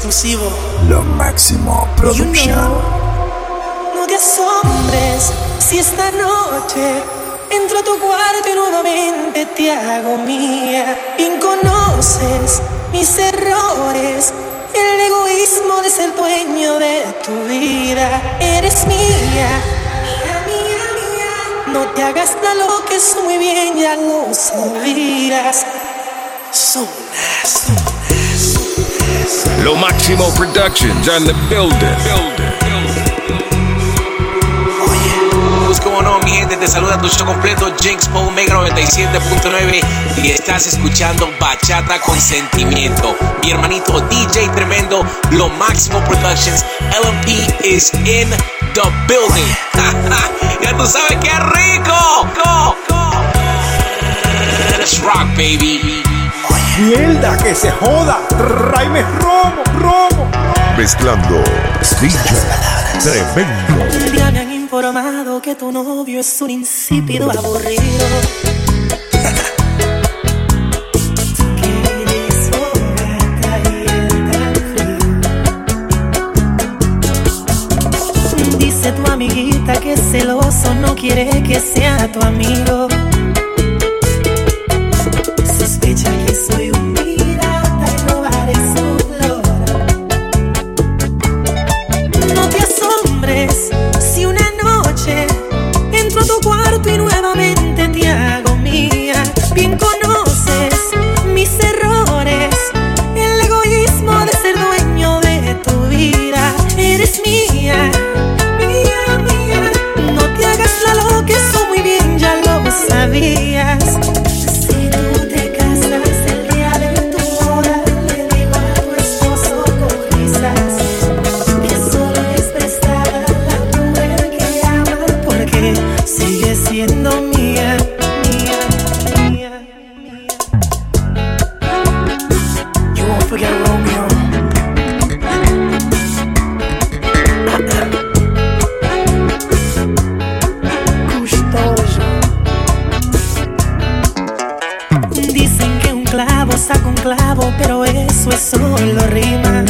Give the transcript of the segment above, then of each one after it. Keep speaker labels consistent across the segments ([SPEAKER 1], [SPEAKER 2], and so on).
[SPEAKER 1] exclusivo.
[SPEAKER 2] Lo Máximo Production.
[SPEAKER 1] No te asombres si esta noche entro a tu cuarto y nuevamente te hago mía. Bien conoces mis errores, el egoísmo de ser dueño de tu vida. Eres mía, mía, mía. No te hagas la loca, eso muy bien ya lo sabías.
[SPEAKER 3] Lo Máximo Productions on the building.
[SPEAKER 4] What's going on, mi gente? Te saluda tu show completo, Jinx Po Omega 97.9, y estás escuchando Bachata con Sentimiento. Mi hermanito DJ Tremendo, Lo Máximo Productions, LMP is in the building. Ya tú sabes qué rico. Let's rock, baby.
[SPEAKER 5] Mierda, que se joda. Tráeme romo.
[SPEAKER 2] Mezclando DJ Tremendo.
[SPEAKER 1] Un día me han informado que tu novio es un insípido aburrido. Quieres fogata y él tan frío. Dice tu amiguita que es celoso, no quiere que sea tu amigo. Sospecha que soy un pirata y robaré su flor. No te asombres si una noche entro a tu cuarto y nuevamente te hago mía. Bien conoces mis errores, el egoísmo de ser dueño de tu vida. Eres mía, mía, mía. No te hagas la loca, eso muy bien ya lo sabías. Siendo mía. You won't forget Romeo. Gustoso. Dicen que un clavo saca un clavo, pero eso es solo rima.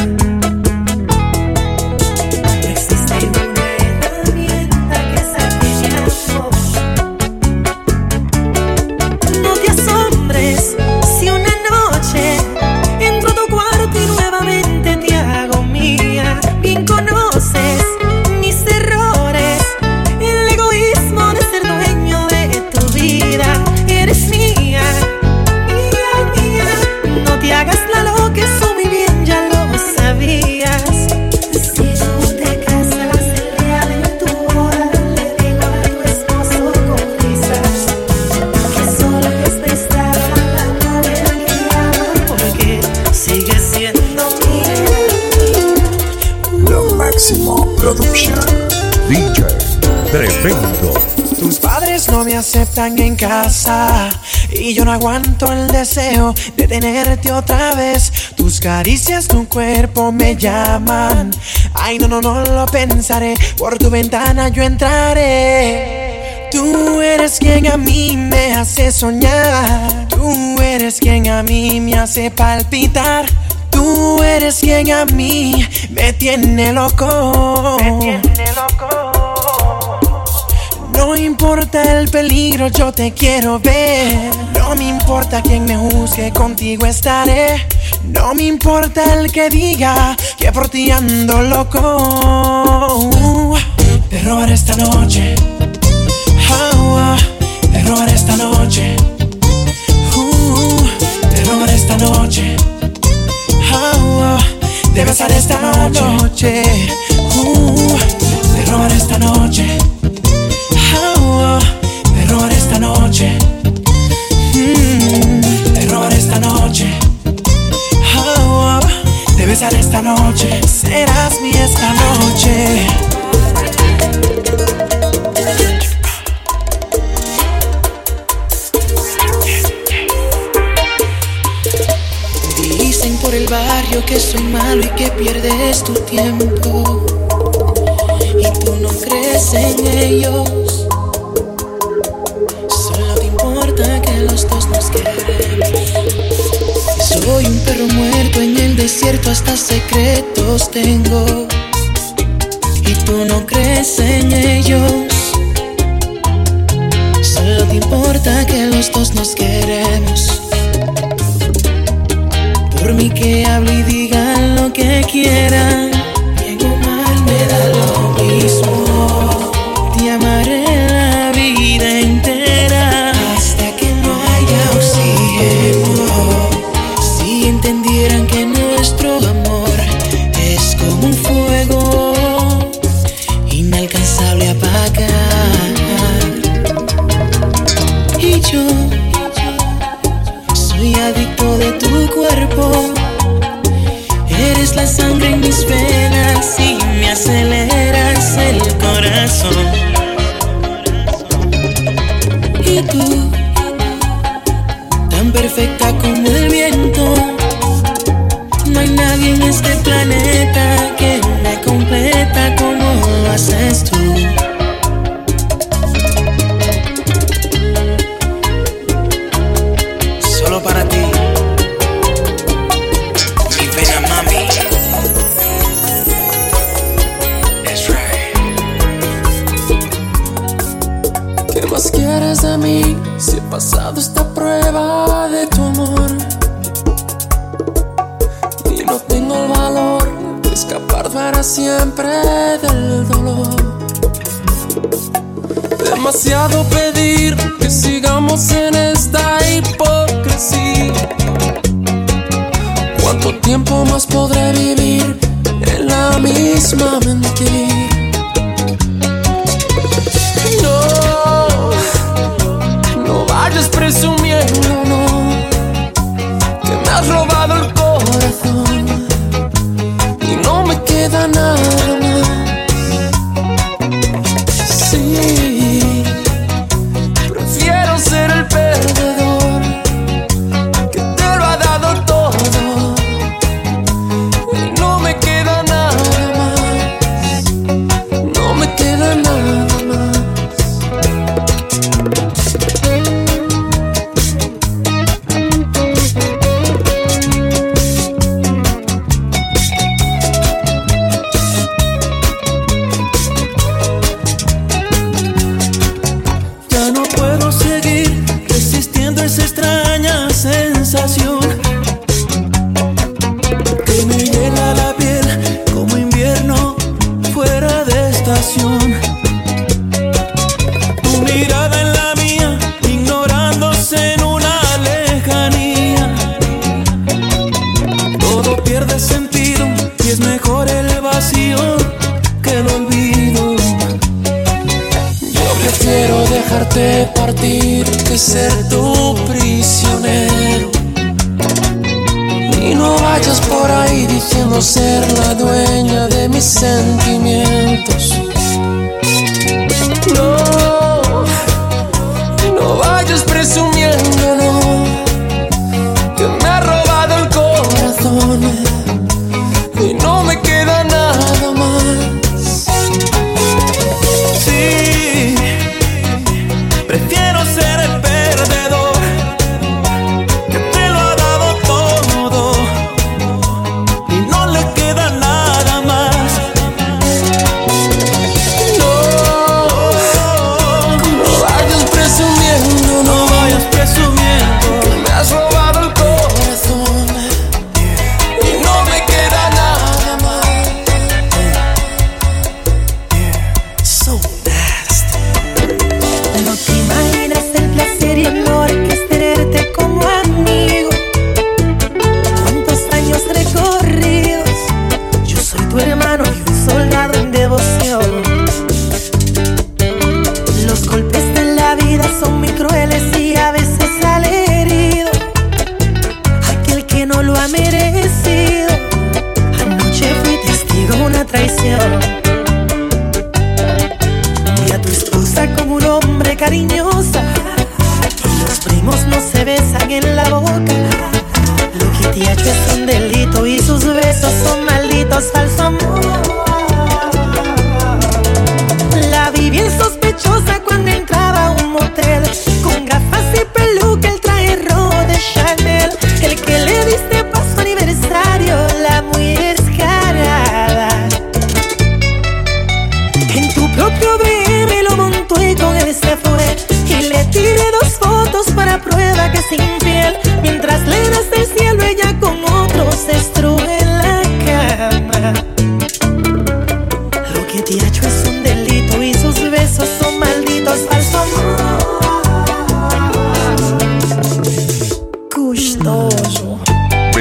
[SPEAKER 2] Production. DJ Tremendo.
[SPEAKER 6] Tus padres no me aceptan en casa y yo no aguanto el deseo de tenerte otra vez. Tus caricias, tu cuerpo me llaman. Ay, no lo pensaré. Por tu ventana yo entraré. Tú eres quien a mí me hace soñar. Tú eres quien a mí me hace palpitar. Tú eres quien a mí me tiene loco. No importa el peligro, yo te quiero ver. No me importa quien me juzgue, contigo estaré. No me importa el que diga que por ti ando loco. Te robaré esta noche. Te robaré esta noche. Te robaré esta noche. Te besaré esta noche. Te robaré esta noche. Te robaré esta noche. Te robaré esta noche. Te besaré esta noche. Serás mi esta noche.
[SPEAKER 1] Dicen por el barrio que soy malo y que pierdes tu tiempo, y tú no crees en ellos. Solo te importa que los dos nos queremos.
[SPEAKER 6] Soy un perro muerto en el desierto, hasta secretos tengo. Y tú no crees en ellos. Solo te importa que los dos nos queremos. Por mí que hable y digan lo que quieran. Bien o mal me da lo mismo. Te amaré la vida entera hasta que no haya oxígeno. Si entendieran que nuestro amor es como un fuego inalcanzable a apagar. Y yo soy adicto de tu cuerpo. Eres la sangre en mis venas y me aceleras el corazón. Y tú, tan perfecta como el viento. No hay nadie en este planeta que me completa como lo haces tú. Solo para ti, mi pena mami. That's right.
[SPEAKER 7] ¿Qué más quieres de mí si he pasado esta prueba de tu amor? Y no tengo el valor de escapar para siempre del dolor. Demasiado pedir que sigamos en esta hipocresía. ¿Cuánto tiempo más podré vivir en la misma mentira? No vayas presumiendo, no, que me has robado el corazón y no me queda nada más. Sí, prefiero ser el perdedor que te lo ha dado todo y no me queda nada más. No me queda nada más.
[SPEAKER 6] Ya no puedo seguir resistiendo esa extraña sensación que me hiela la piel como invierno fuera de estación. Tu mirada en la mía, ignorándose en una lejanía. Todo pierde sentido y es mejor el vacío que el olvido.
[SPEAKER 7] Prefiero dejarte partir que ser tu prisionero. Y no vayas por ahí diciendo ser la dueña de mis sentimientos. No vayas presumiendo, no, que me ha robado el corazón y no me queda nada más.
[SPEAKER 6] Sí, prefiero ser el perdedor que te lo ha dado todo y no le queda nada más.
[SPEAKER 7] No vayas presumiendo,
[SPEAKER 6] No vayas presumiendo.
[SPEAKER 7] que me has robado el corazón y no me queda nada más.
[SPEAKER 6] So nasty.
[SPEAKER 1] No te imaginas el placer y amor que es tenerte como amigo. Cuántos años recorridos. Yo soy tu hermano y un soldado en devoción. Los golpes de la vida son muy crueles y a veces sale herido aquel que no lo ha merecido. Anoche fui testigo de una traición. Vi a tu esposa como un hombre cariñosa. Los primos no se besan en la boca. Lo que te ha hecho es un delito y sus besos son malditos al su amor. La vi bien sospechosa cuando entraba a un motel, con gafas y peluca, el traje rojo de Chanel. El que le diste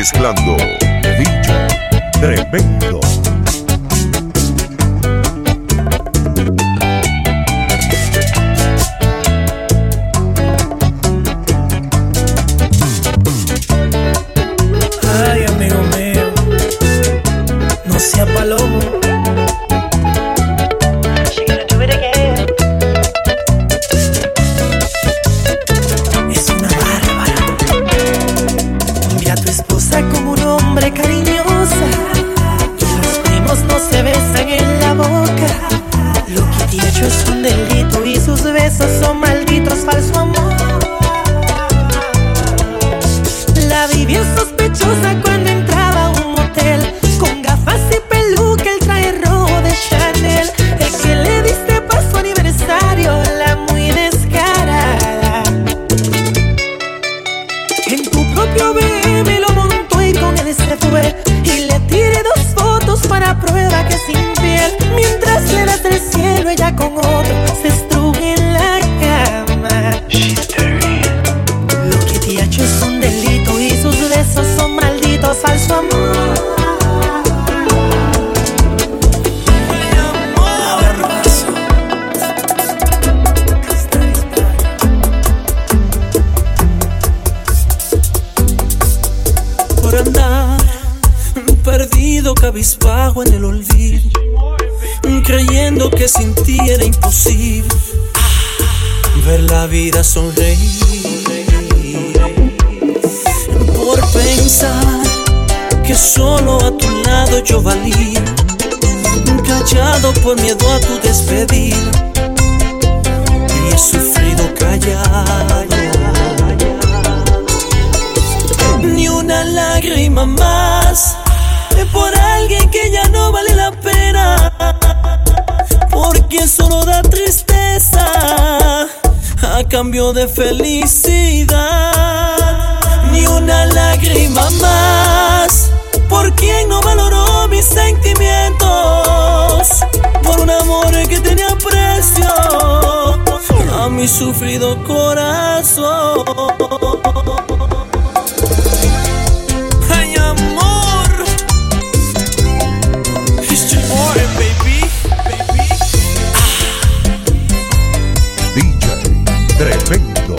[SPEAKER 2] Mezclando DJ Tremendo.
[SPEAKER 1] Ay, amigo mío, no sea palomo. Es una bárbara. Mira a tu esposa como un hombre cariñosa, y los primos no se besan en la boca. Lo que te ha hecho es un delito y sus besos son malditos, falso amor. La vi bien sospechosa cuando entraba a un motel, con gafas y peluca, el traje rojo de Chanel. El que le diste para su aniversario, la muy descarada. En tu propio BM lo montó y con él se fue, y le tiré 2 fotos para prueba que es infiel. Mientras le das del cielo, ella con otro se estruje en la cama. Lo que te ha hecho es un delito y sus besos son malditos, falso amor. Por andar perdido, cabizbajo en el olvido, creyendo que sin ti era imposible ver la vida sonreír. Por pensar que solo a tu lado yo valía, callado por miedo a tu despedida, y he sufrido callado. Ni una lágrima más por alguien que ya no vale la pena, porque solo da tristeza a cambio de felicidad. Ni una lágrima más por quien no valoró mis sentimientos, por un amor que tenía precio a mi sufrido corazón. Ay, amor, it's your boy, baby.
[SPEAKER 2] DJ Tremendo.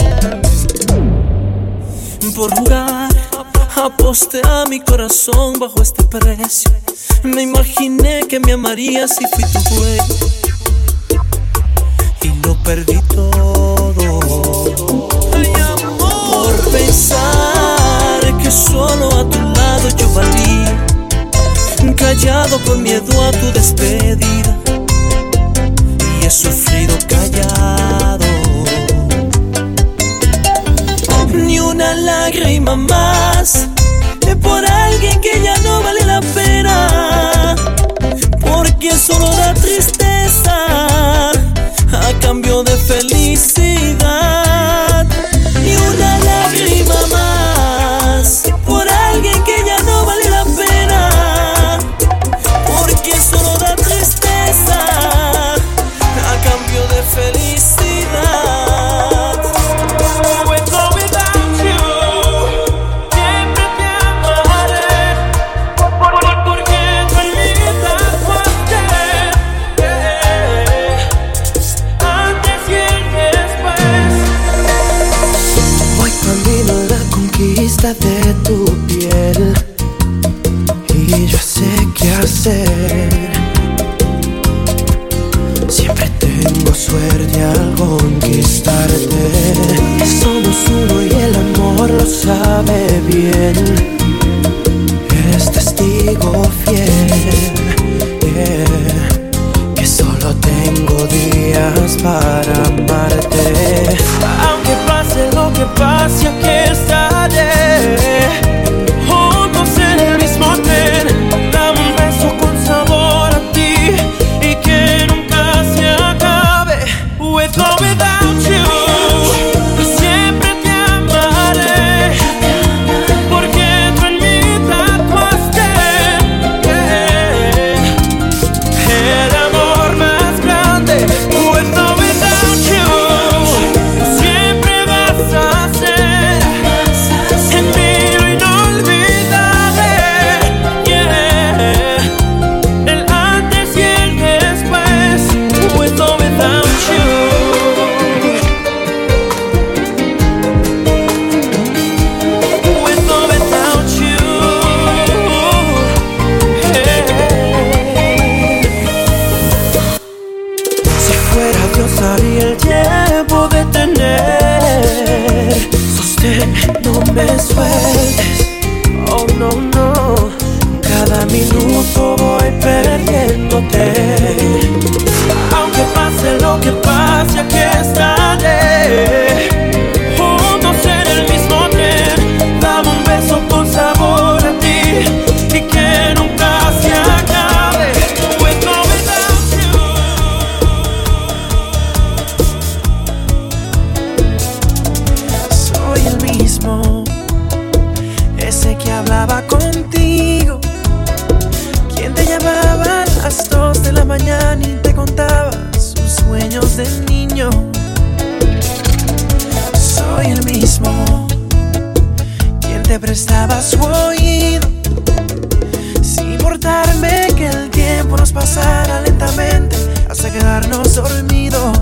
[SPEAKER 1] Por jugar, aposté a mi corazón bajo este precio. Me imaginé que me amarías y fui tu dueño, y lo perdí todo. Ay, amor, por pensar que solo a tu lado yo valía, callado por miedo a tu despedida, y he sufrido callado. Ni una lágrima más por alguien que ya no vale la pena, porque solo da tristeza a cambio de felicidad. Ni una lágrima más por alguien que ya no vale la pena, porque solo da tristeza a cambio de felicidad.
[SPEAKER 6] perdiéndote. Aunque pase lo que pase, aquí estaré. Juntos en el mismo tren, dame un beso con sabor a ti y que nunca se acabe. With or without you. Soy el mismo, ese que hablaba contigo, quien te llamaba a las 2 de la mañana y te contaba sus sueños de niño. Soy el mismo, quien te prestaba su oído, sin importarme que el tiempo nos pasara lentamente hasta quedarnos dormidos.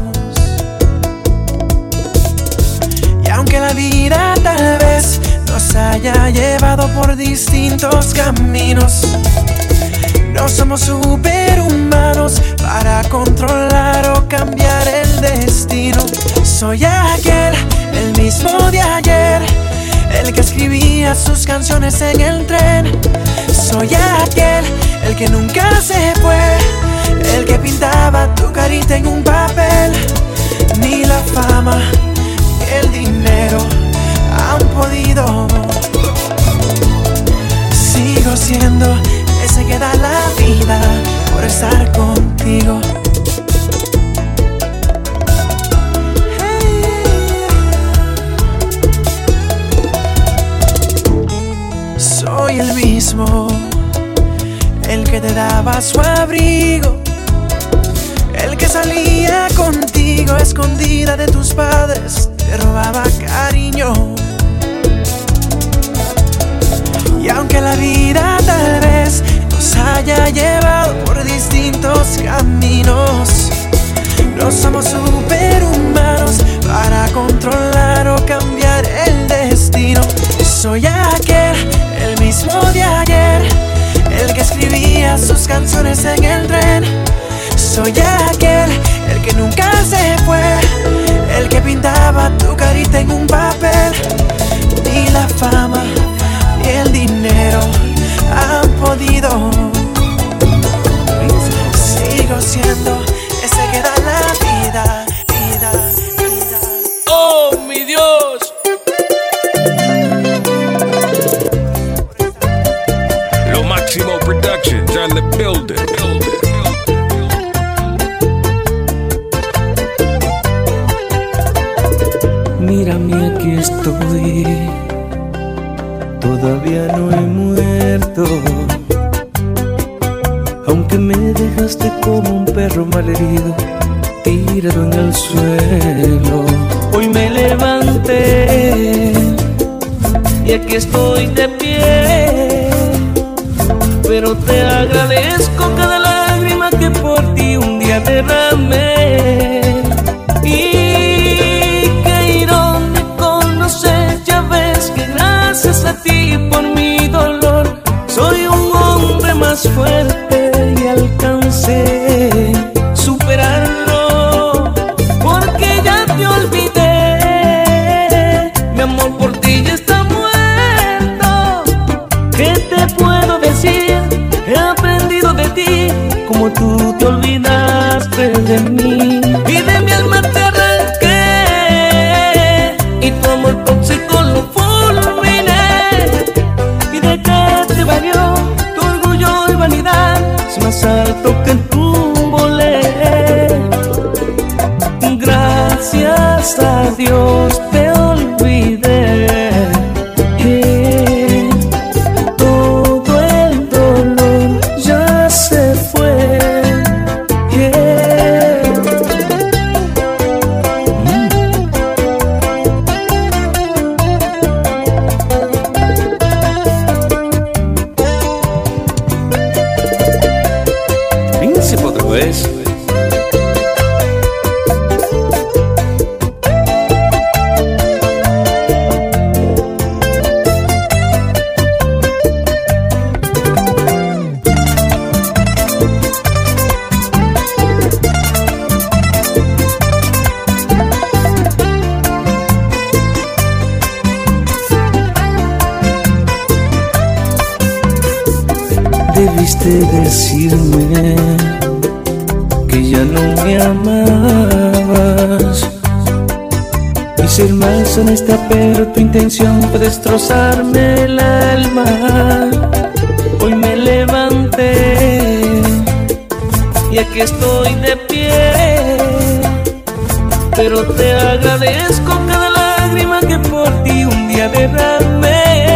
[SPEAKER 6] Y aunque la vida tal vez nos haya llevado por distintos caminos, no somos superhumanos para controlar o cambiar el destino. Soy aquel, el mismo de ayer, el que escribía sus canciones en el tren. Soy aquel, el que nunca se fue, el que pintaba tu carita en un papel. Ni la fama ni el dinero han podido. Sigo siendo ese que da la vida por estar contigo. Soy el mismo, el que te daba su abrigo, el que salía contigo escondida de tus padres, te robaba cariño. Y aunque la vida tal vez nos haya llevado por distintos caminos, no somos superhumanos para controlar o cambiar el destino. Soy aquel, el mismo de ayer, el que escribía sus canciones en el tren. Soy aquel, el que nunca se fue, el que pintaba tu carita en un papel. Ni la fama ni el dinero han podido. Sigo siendo ese que da la vida, vida, vida.
[SPEAKER 7] Oh, mi Dios.
[SPEAKER 3] Lo Máximo Productions on the building.
[SPEAKER 8] Mírame, aquí estoy, todavía no he muerto. Aunque me dejaste como un perro malherido, tirado en el suelo. Hoy me levanté y aquí estoy de pie, pero te agradezco cada lágrima que por ti un día derramé. Y qué irónico, no sé, ya ves que gracias a ti por mi dolor soy un hombre más fuerte y alcancé superarlo, porque ya te olvidé. Mi amor por ti ya está muerto. ¿Qué te puedo decir? He aprendido de ti como tú te olvidaste de mí. Y de mi alma te arranqué y tu amor tóxico lo fulminé. ¿Y de qué te valió tu orgullo y vanidad si más alto que tú volé? Gracias a Dios te olvidé. Todo el dolor ya se fue. debiste decirme que ya no me amabas. Y ser más honesta, pero tu intención fue destrozarme el alma. Hoy me levanté y aquí estoy de pie, pero te agradezco cada lágrima que por ti un día derramé.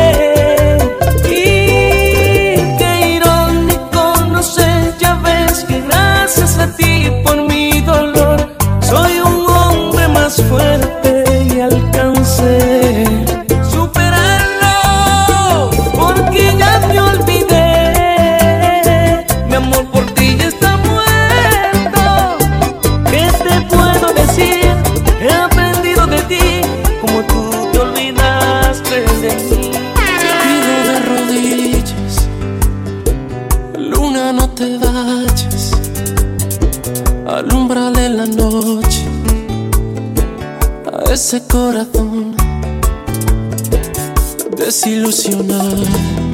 [SPEAKER 8] Y qué irónico, no sé, ya ves que gracias a ti por mi dolor soy un hombre más fuerte y alcancé superarlo, porque ya te olvidé. Mi amor por ti ya está muerto. ¿Qué te puedo decir? He aprendido de ti como tú te olvidaste de mí.
[SPEAKER 7] Te pido de rodillas, luna, no te vayas. Alúmbrale la noche a ese corazón desilusionado,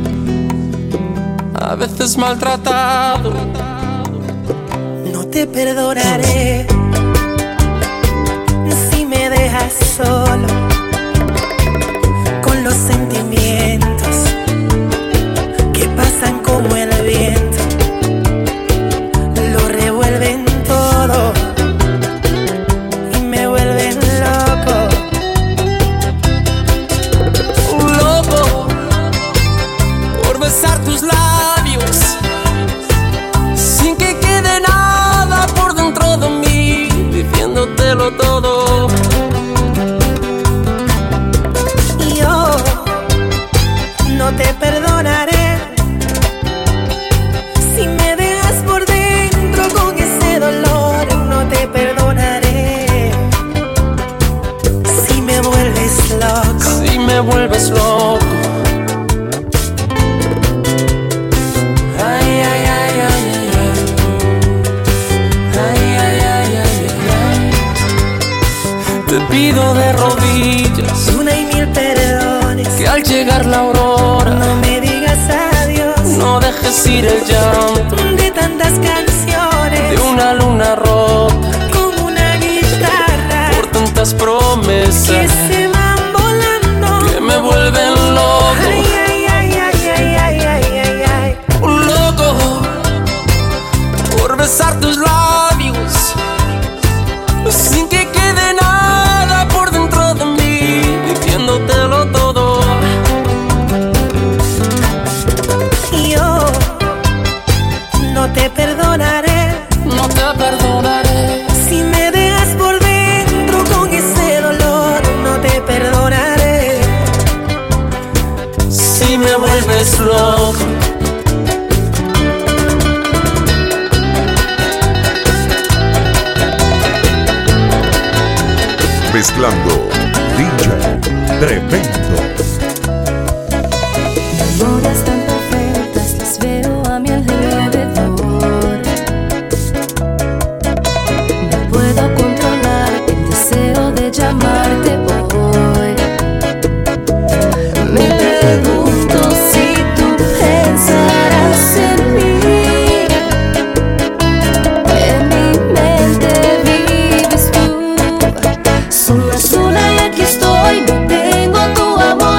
[SPEAKER 7] a veces maltratado.
[SPEAKER 1] No te perdonaré si me dejas solo con los sentimientos que pasan como el viento, lo revuelven todo y me vuelven loco.
[SPEAKER 7] Loco por besar tus labios sin que quede nada por dentro de mí, diciéndotelo todo.
[SPEAKER 1] Y yo no te perdonaré si me dejas por dentro con ese dolor. No te perdonaré si me vuelves loco.
[SPEAKER 7] Si me vuelves loco. Ay, ay, ay, ay, ay, ay. Ay, ay, ay, ay, ay, ay. Te pido de rodillas
[SPEAKER 1] Una y mil perdones,
[SPEAKER 7] que al llegar la aurora
[SPEAKER 1] no me digas adiós.
[SPEAKER 7] no dejes ir el llanto
[SPEAKER 1] De tantas canciones,
[SPEAKER 7] de una luna rota
[SPEAKER 1] como una guitarra
[SPEAKER 7] por tantas
[SPEAKER 1] que
[SPEAKER 7] promesas
[SPEAKER 1] se van volando.
[SPEAKER 7] que me vuelven loco.
[SPEAKER 1] Ay, ay, ay, ay, ay, ay, ay, ay, ay.
[SPEAKER 7] Loco por besar tus labios sin que quede nada por dentro de mí, diciéndotelo todo.
[SPEAKER 1] Y yo no te perdonaré
[SPEAKER 7] No te perdonaré
[SPEAKER 1] si me dejas por dentro con ese dolor. No te perdonaré
[SPEAKER 7] si me vuelves loco.
[SPEAKER 2] Mezclando DJ Tremendo.
[SPEAKER 9] Memorias tan perfectas las veo a mi alrededor. No puedo controlar el deseo de llamarte hoy. Me pregunto si tú pensarás en mí. En mi mente vives tú. Son las una y aquí estoy, no tengo tu amor.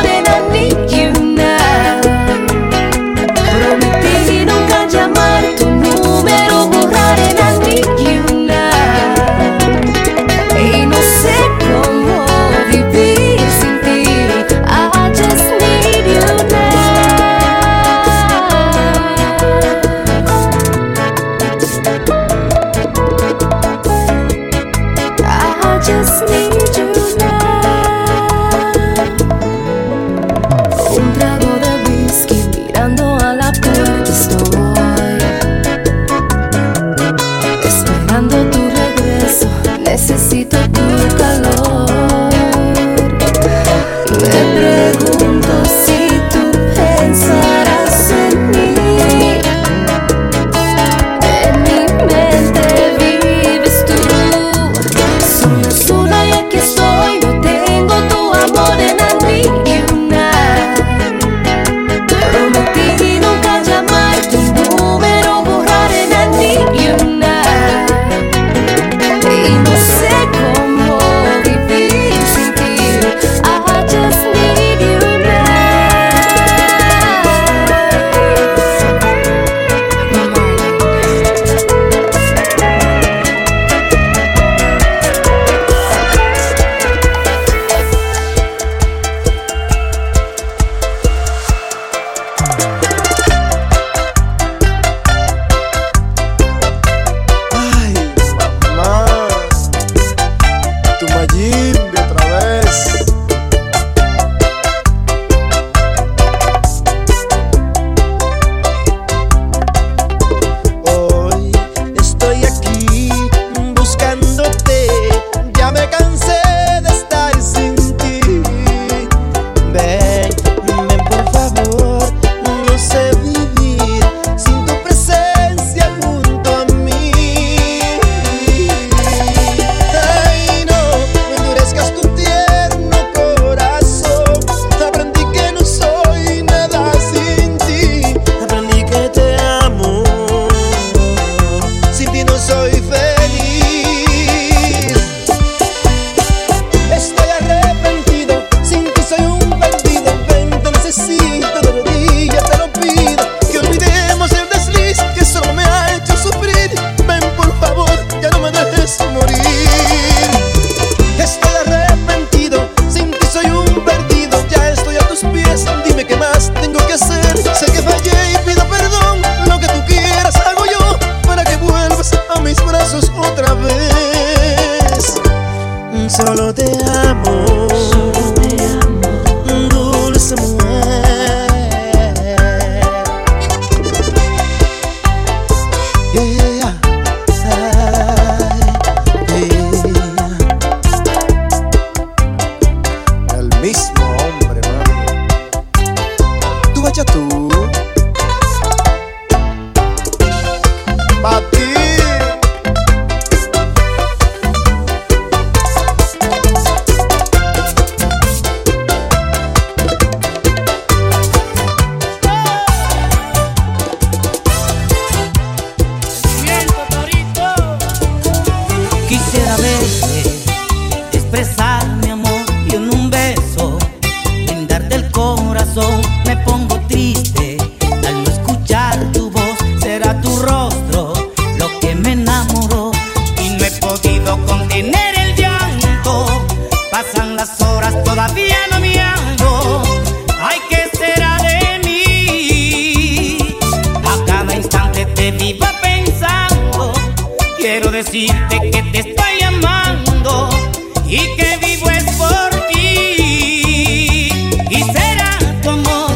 [SPEAKER 10] decirte que te estoy amando y que vivo es por ti. Y será tu amor,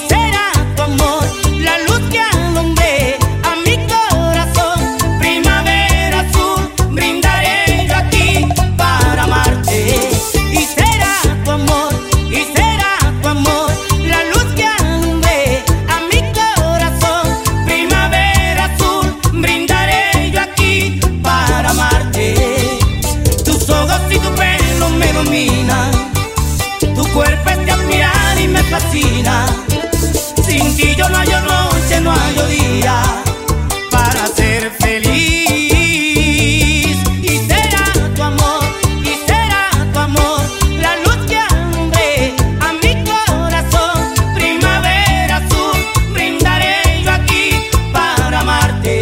[SPEAKER 10] la luz que alumbre a mi corazón. Primavera azul, brindaré yo aquí para amarte. Y será tu amor, la luz que alumbre a mi corazón. Primavera azul, brindaré yo aquí para amarte. Tus ojos y tu pelo me dominan, tu cuerpo es de admirar y me fascina. Sin ti yo no hallo noche, no hallo día para ser feliz. Y será tu amor, la luz que alumbre a mi corazón. Primavera azul, brindaré yo aquí para amarte.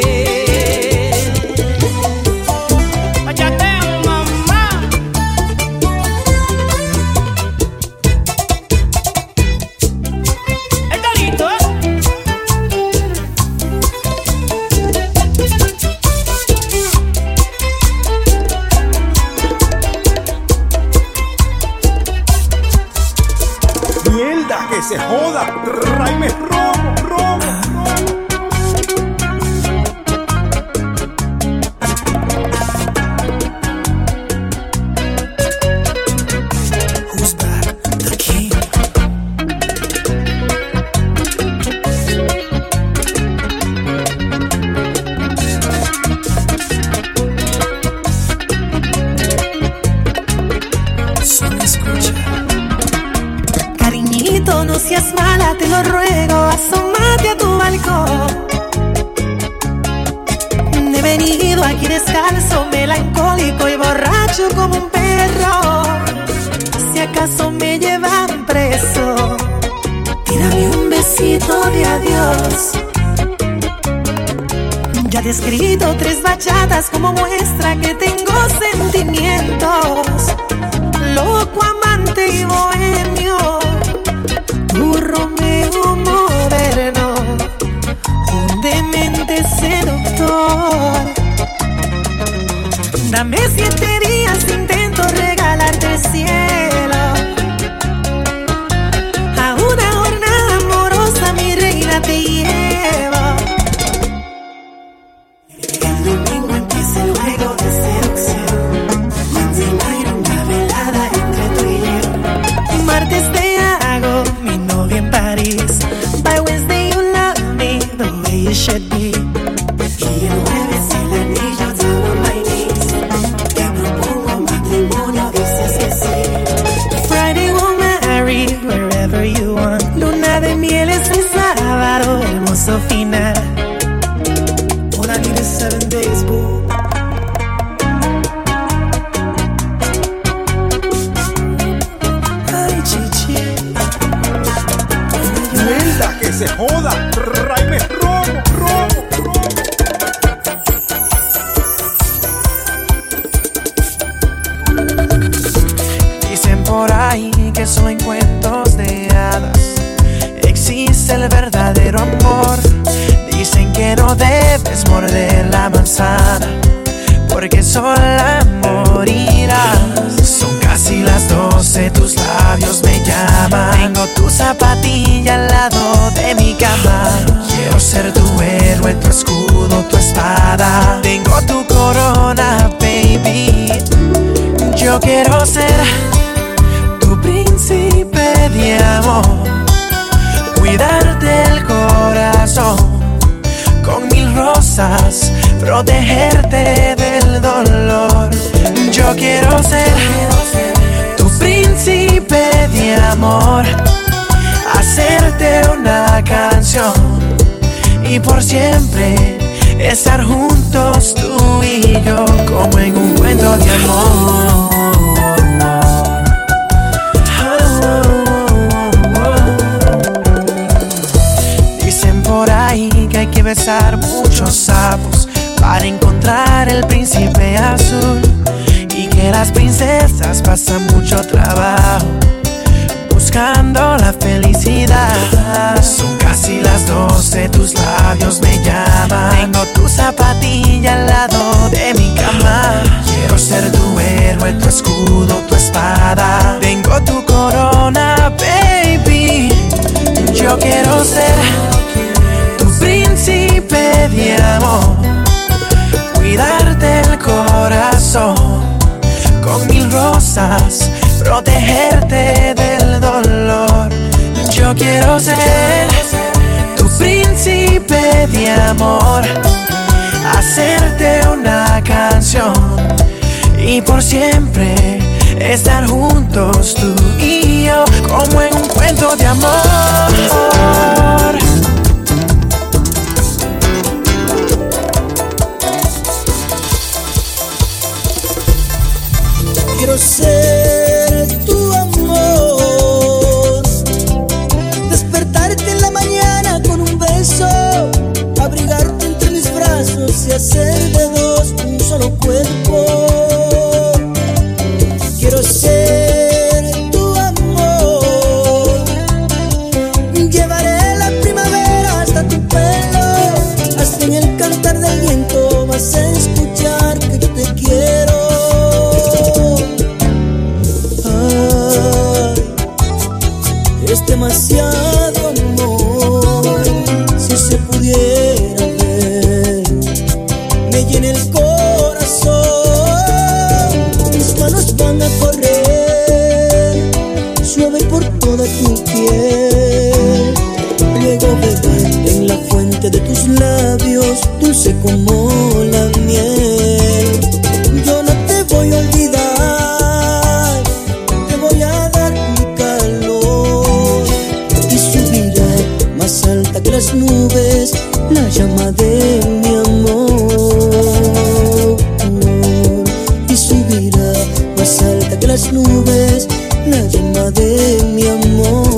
[SPEAKER 10] Bachateo, mamá. El Torito.
[SPEAKER 5] Mierda, que se joda. Tráeme romo, romo.
[SPEAKER 6] Who's back? The king. Solo escucha.
[SPEAKER 1] Cariñito, no seas mala, te lo ruego, asómate a tu balcón. He venido aquí descalzo, melancólico y borracho como un perro. Si acaso me llevan preso, tírame un besito de adiós. Ya te he escrito 3 bachatas como muestra que tengo sentimientos. Loco, amante y bohemio, tu Romeo moderno, un demente seductor. Dame 7 días, intento regalarte el cielo. A una jornada amorosa, mi reina, te llevo. El domingo empieza el juego de seducción. Monday night, una velada entre tú y yo. Martes te hago mi novia en París. By Wednesday you love me the way you should be. Y el jueves el anillo down on my knees. Te propongo matrimonio, dices que sí. Friday we'll marry wherever you want. Luna de miel es el sábado, hermoso final. All I need is 7 days, boo. Ay, chichi.
[SPEAKER 5] Mierda, que se joda. Tráeme romo, romo, romo.
[SPEAKER 6] Dicen por ahí que solo en cuentos de hadas existe el verdadero amor. Dicen que no debes morder la manzana porque sola morirás. Son casi las 12, tus labios me llaman. Tengo tu zapatilla al lado de mi cama. Quiero ser tu héroe, tu escudo, tu espada. Tengo tu corona, baby. Yo quiero ser tu príncipe de amor, cuidarte el corazón con 1000 rosas, protegerte del dolor. Yo quiero ser tu príncipe de amor, hacerte una canción y por siempre estar juntos tú y yo como en un cuento de amor. Dicen por ahí que hay que besar muchos sapos para encontrar el príncipe azul y que las princesas pasan mucho trabajo buscando la felicidad. Son casi casi las 12, tus labios me llaman. Tengo tu zapatilla al lado de mi cama. Quiero ser tu héroe, tu escudo, tu espada. Tengo tu corona, baby. Yo quiero ser tu príncipe de amor, cuidarte el corazón con 1000 rosas, protegerte del dolor. Yo quiero ser tu príncipe de amor, hacerte una canción y por siempre estar juntos tú y yo, como en un cuento de amor.
[SPEAKER 11] Quiero ser tu amor, despertarte en la mañana con un beso, abrigarte entre mis brazos y hacer de dos un solo cuerpo. Quiero ser tu amor, llevaré la primavera hasta tu pelo, hasta en el cantar del viento vas a escuchar que yo te quiero. Es demasiado amor, si se pudiera ver, me llena el corazón, mis manos van a correr, suave por toda tu piel, luego beber en la fuente de tus labios, dulce como la miel. Yo no te voy a olvidar, te voy a dar mi calor y subirá más alta que las nubes la llama de mi amor, y subirá más alta que las nubes la llama de mi amor.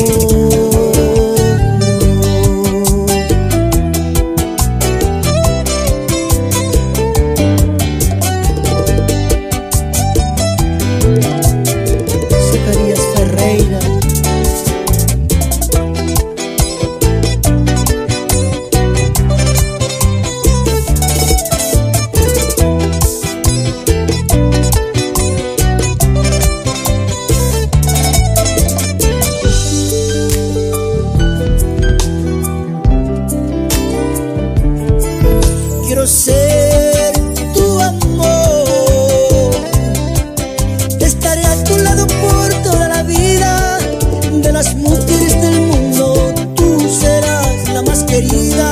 [SPEAKER 11] Quiero ser tu amor, estaré a tu lado por toda la vida. De las mujeres del mundo, tú serás la más querida.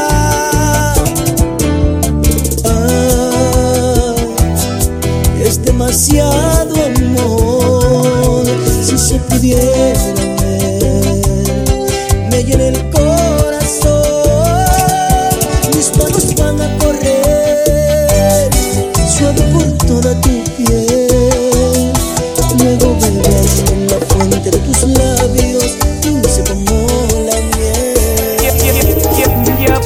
[SPEAKER 11] Es demasiado amor, si se pudiera ver, me llena el corazón, mis manos van a correr, suave por toda tu piel, luego beber en la fuente de tus labios, dulce como la miel.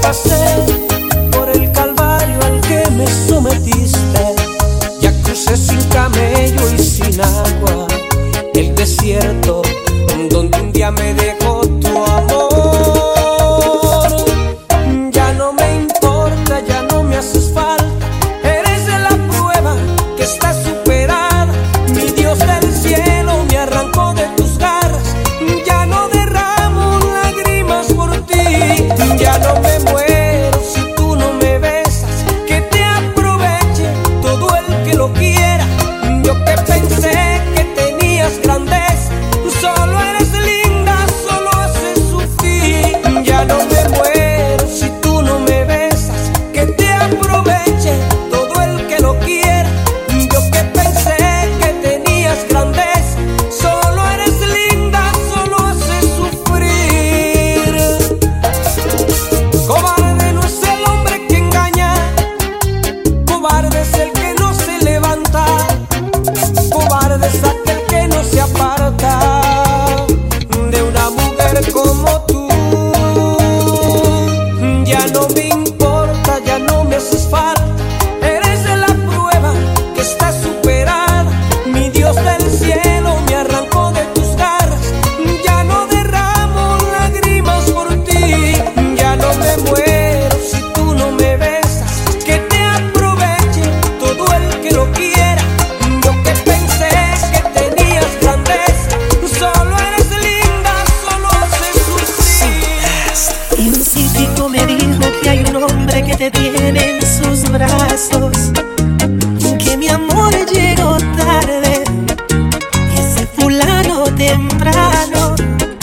[SPEAKER 1] científico me dijo que hay un hombre que te tiene en sus brazos, que mi amor llegó tarde, ese fulano temprano.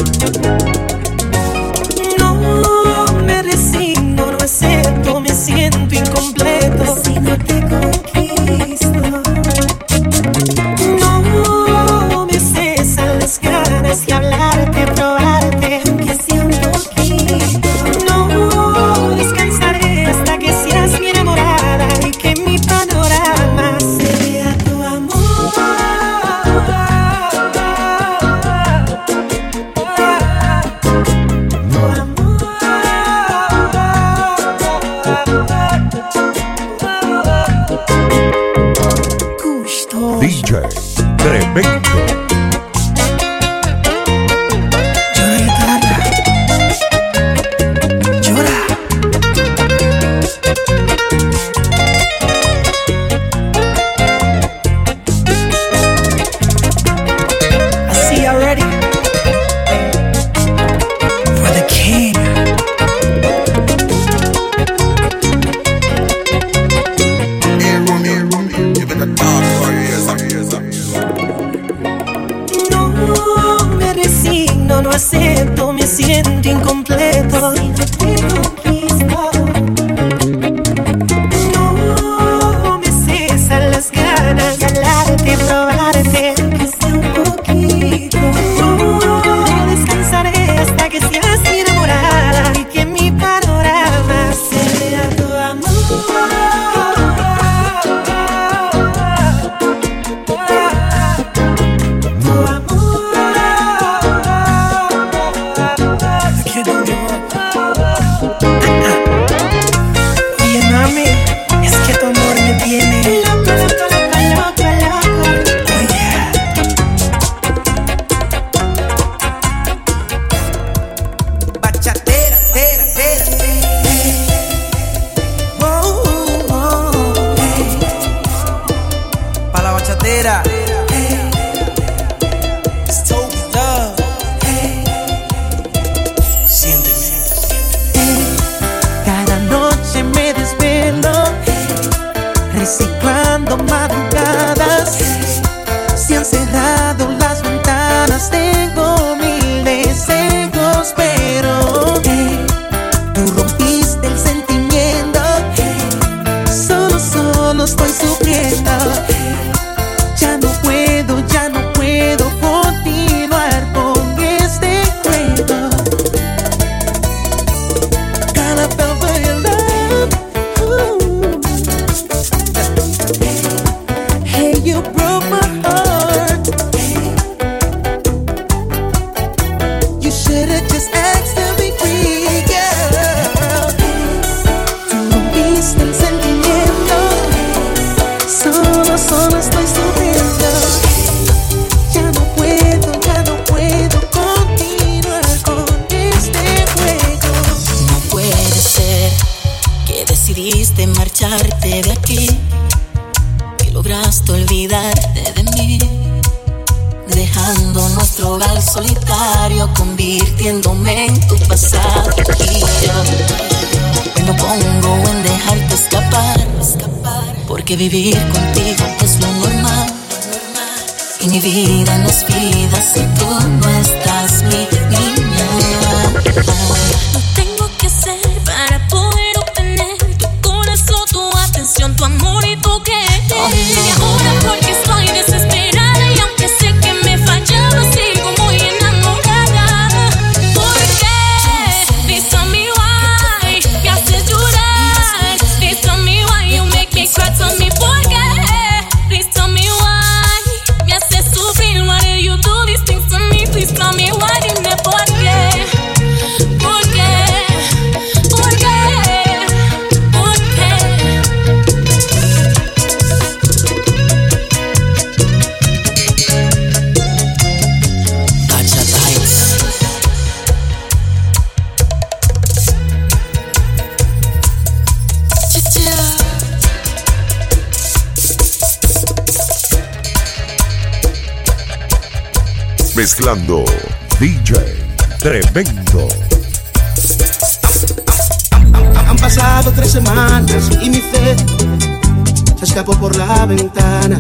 [SPEAKER 1] No me resigno, no acepto, me siento incompleto si no te conquisto. No me cesan las ganas de hablarte, probarte, aunque sea un poquito. No descansaré hasta que seas mi enamorada y que mi panorama sea tu amor.
[SPEAKER 2] DJ Tremendo.
[SPEAKER 1] No acepto, me siento incompleto si no te conquisto. No me cesan las ganas de hablarte, probarte, aunque sea un poquito. No descansaré hasta que seas mi enamorada y que mi panorama sea tu amor.
[SPEAKER 6] Cada noche me desvelo, reciclando madrugadas. Se han cerrado las ventanas, tengo mil deseos, pero tú rompiste el sentimiento. Solo estoy sufriendo. Ya no puedo continuar con este juego. Gotta feel for your love. Hey, you broke my heart. You should've just asked to be free, girl. Tú rompiste el sentimiento. Solo estoy sufriendo. Ya no puedo continuar con este juego.
[SPEAKER 12] No puede ser que decidiste marcharte de aquí, que lograste olvidarte de mí, dejando nuestro hogar solitario, convirtiéndome en tu pasado. Y yo me pongo en dejarte escapar, porque vivir contigo es lo normal. Y mi vida no es vida si tú no estás, mi niña.
[SPEAKER 9] No tengo que hacer para poder obtener tu corazón, tu atención, tu amor y tu querer. Y ahora porque estoy desesperada y aunque sé que me fallaba, sigo muy enamorada. ¿Por qué? Please tell me why me haces llorar. Please tell me why you make me cry. Tell me por qué. Please tell me why me haces sufrir. Why did you do these things to me? Please tell me why. Dime por qué. ¿Por qué? ¿Por qué? ¿Por qué?
[SPEAKER 12] Bachata Heights.
[SPEAKER 2] Mezclando DJ Tremendo.
[SPEAKER 13] pasado 3 semanas y mi fe se escapó por la ventana.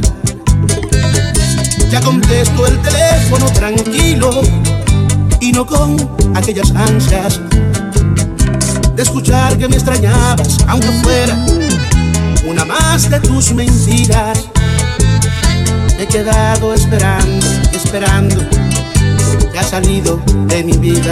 [SPEAKER 13] Ya contesto el teléfono tranquilo y no con aquellas ansias de escuchar que me extrañabas, aunque fuera una más de tus mentiras. Me he quedado esperando, esperando, te has salido de mi vida.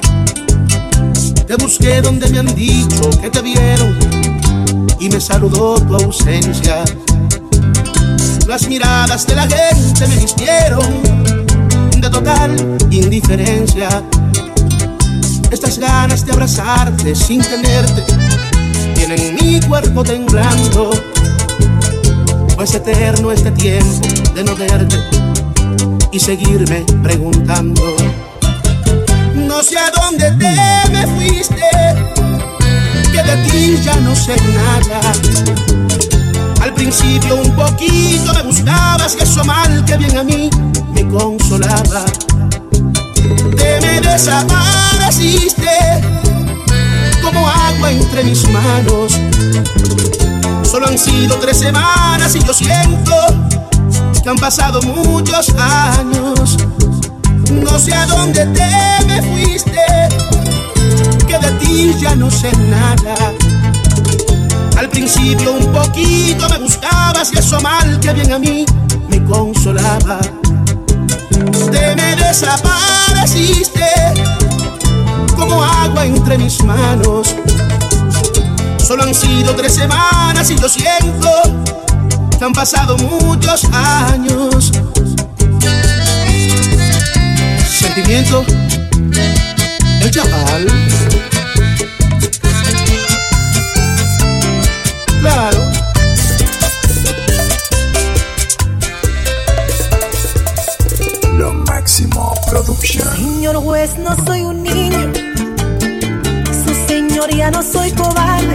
[SPEAKER 13] Te busqué donde me han dicho que te vieron y me saludó tu ausencia. Las miradas de la gente me vistieron de total indiferencia. Estas ganas de abrazarte sin tenerte tienen mi cuerpo temblando. Pues eterno este tiempo de no verte y seguirme preguntando. No sé a dónde te me fuiste, que de ti ya no sé nada. Al principio un poquito me buscabas, que eso mal que bien a mí me consolaba. Te me desapareciste como agua entre mis manos. Solo han sido 3 semanas y yo siento que han pasado muchos años. No sé a dónde te me fuiste, que de ti ya no sé nada. Al principio un poquito me buscabas y eso mal que bien a mí me consolaba. Te me desapareciste como agua entre mis manos. Solo han sido 3 semanas y yo siento que han pasado muchos años. Sentimiento, el chaval. Claro.
[SPEAKER 2] Lo Máximo Production.
[SPEAKER 1] Señor juez, no soy un niño. Su señoría, no soy cobarde.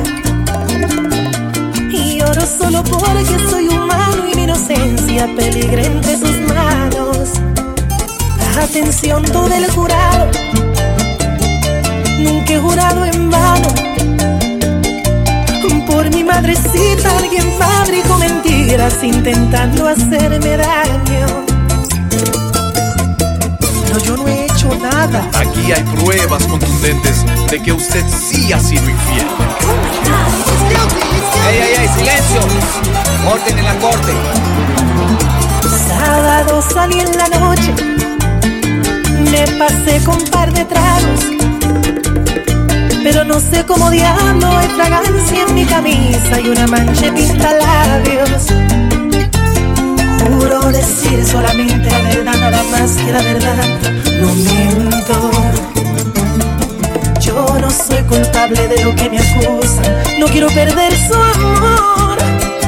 [SPEAKER 1] Y lloro solo porque soy humano y mi inocencia peligra entre sus manos. Atención todo el jurado, nunca he jurado en vano. Por mi madrecita alguien fabricó mentiras intentando hacerme daño. Pero yo no he hecho nada.
[SPEAKER 14] Aquí hay pruebas contundentes de que usted sí ha sido infiel.
[SPEAKER 15] ¡Ey, ey, ey! ¡Silencio! Orden en la corte.
[SPEAKER 1] Sábado salí en la noche, me pasé con un par de tragos, pero no sé cómo diablo hay fragancia en mi camisa y una mancha de pintalabios. Juro decir solamente la verdad, nada más que la verdad, no miento. Yo no soy culpable de lo que me acusan, no quiero perder su amor.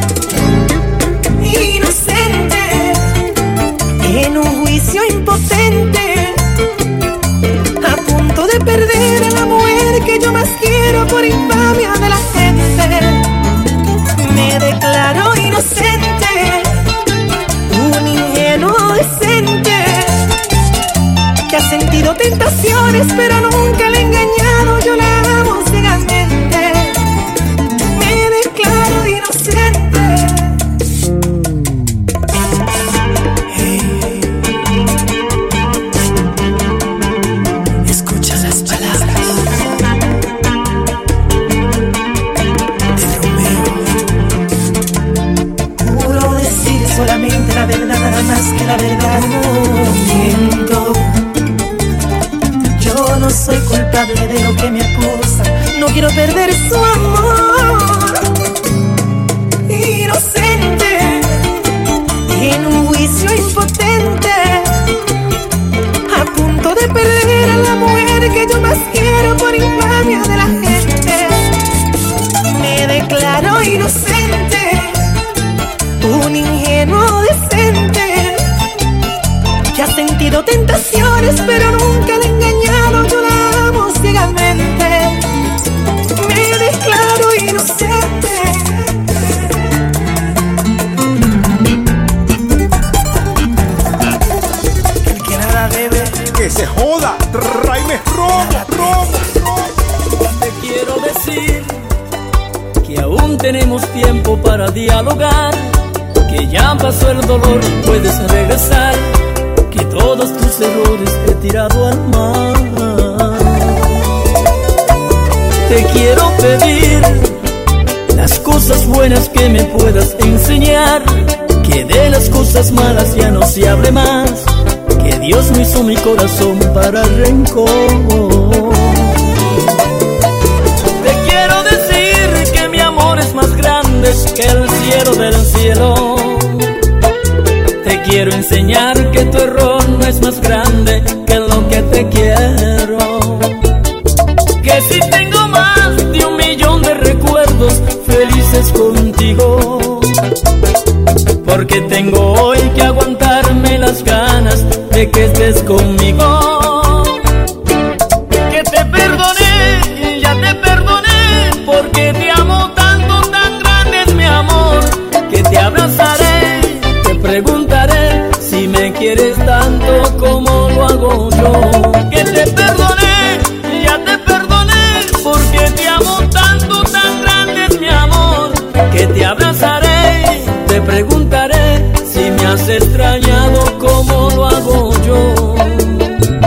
[SPEAKER 1] Inocente, en un juicio impotente, a punto de perder a la mujer que yo más quiero por infamia de la gente. Me declaro inocente, un ingenuo decente que ha sentido tentaciones pero nunca le he engañado. Yo la amo ciegamente, me declaro inocente. Solamente la verdad, nada más que la verdad, no miento. Yo no soy culpable de lo que me acusan, no quiero perder su amor. Inocente, en un juicio impotente, a punto de perder a la mujer que yo más quiero por infamia de la gente. Me declaro inocente, un ingenuo decente que ha sentido tentaciones pero nunca le he engañado. Yo la amo ciegamente, me declaro inocente. El que nada debe,
[SPEAKER 5] que se joda, tráeme romo, romo, romo.
[SPEAKER 7] Te quiero decir
[SPEAKER 8] tenemos tiempo para dialogar, que ya pasó el dolor y puedes regresar, que todos tus errores he tirado al mar. Te quiero pedir las cosas buenas que me puedas enseñar, que de las cosas malas ya no se hable más, que Dios no hizo mi corazón para el rencor. Te quiero decir que mi amor es más grande que el cielo del cielo. Te quiero enseñar que tu error no es más grande que lo que te quiero. Que si tengo más de 1.000.000 de recuerdos felices contigo, porque tengo hoy que aguantarme las ganas de que estés conmigo. Que te perdoné, ya te perdoné, porque te amo tanto, tan grande es mi amor, que te abrazaré, te preguntaré si me quieres tanto como lo hago yo. Que te perdoné, ya te perdoné, porque te amo tanto, tan grande es mi amor, que te abrazaré, te preguntaré si me has extrañado como lo hago yo.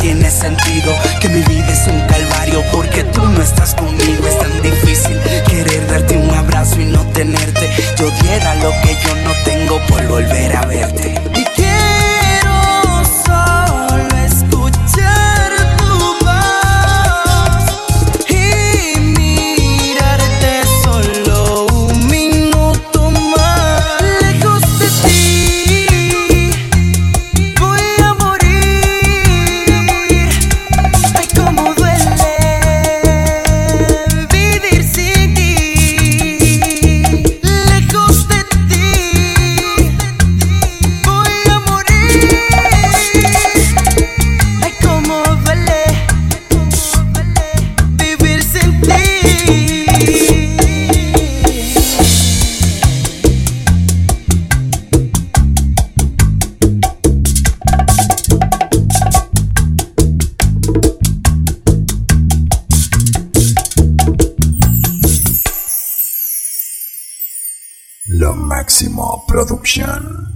[SPEAKER 6] tiene sentido, que mi vida es un calvario porque tú no estás conmigo. Es tan difícil querer darte un abrazo y no tenerte. Yo diera lo que yo no tengo por volver a verte. Y quiero solo escuchar tu voz y mirarte solo un minuto más. Lejos de ti voy a morir. Ay, cómo duele vivir sin ti. Lejos de ti voy a morir. Ay, cómo duele vivir sin ti.
[SPEAKER 2] Lo Máximo Production.